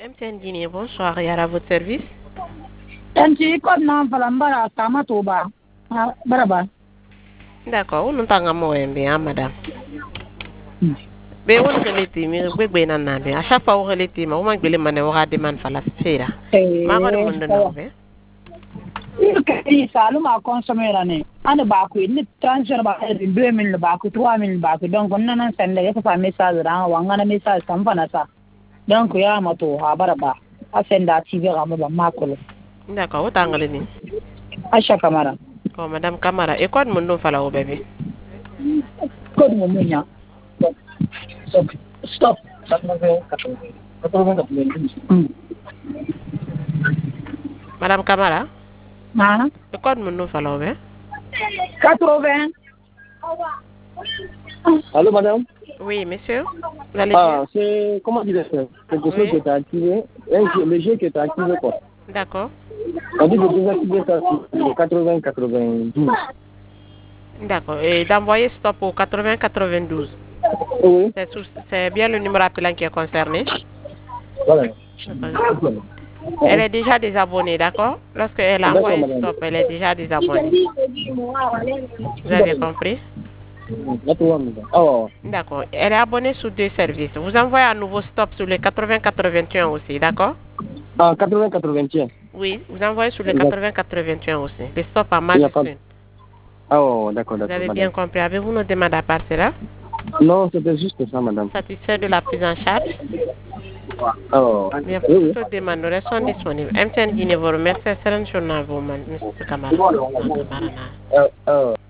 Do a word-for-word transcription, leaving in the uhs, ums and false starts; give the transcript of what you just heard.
M T N Guinée, bonsoir, et à votre service. Tanti ko na falambara kama toba. Baraba. D'accord, nous t'avons bien, madame. Mais on relate, mais we be na nabe. À chaque fois on relate, mais on manque les manes on a demande fala sera. Ma ko mon de nabe. Il kay salu ma consommer ne. Ana ba ko ni transfer ba deux mille ba ko trois mille ba ko donc on nan sende ya fa message ra wanga na message sam fana sa. Donc ya mato ha baraba. A senda T V ra ba ma ko. D'accord, autant ngale ni. Acha Camara. Oh madame Camara, et quoi mon don fala au bébé? Code mon munya. Stop. Stop. Madame Camara? Ah. Et quoi mon nom fala au bébé? quatre-vingts. Allô, madame? Oui, monsieur. Vous allez Ah, c'est, comment dire ça? Quelque chose Oui. qui est activé. Le jeu qui est activé, quoi. D'accord. On dit que vous activez ça sur quatre-vingts quatre-vingt-douze. D'accord. Et d'envoyer stop au quatre-vingts quatre-vingt-douze. Oui. C'est sous- c'est bien le numéro appelant qui est concerné. Voilà. Elle est déjà désabonnée, d'accord? Lorsqu'elle a D'accord, envoyé madame. stop, elle est déjà désabonnée. Vous avez compris? Oh, D'accord. Elle est abonnée sur deux services. Vous envoyez un nouveau stop sur le quatre-vingts quatre-vingt-un aussi, d'accord? ah, quatre-vingts quatre-vingt-un. Oui, vous envoyez sur le D'accord. quatre-vingts quatre-vingt-un aussi. Le stop à Il y a pas- Madison. Oh, d'accord, Vous d'accord, avez madame. bien compris. Avez-vous nos demandes à part cela? Non, c'était juste ça, madame. Satisfait de la prise en charge? Oh, Bien, oui, oui. pour toutes demandes, nous restons disponibles. M T N Guinée vous remercie. Excellente journée à vous, monsieur Camara. Euh, euh,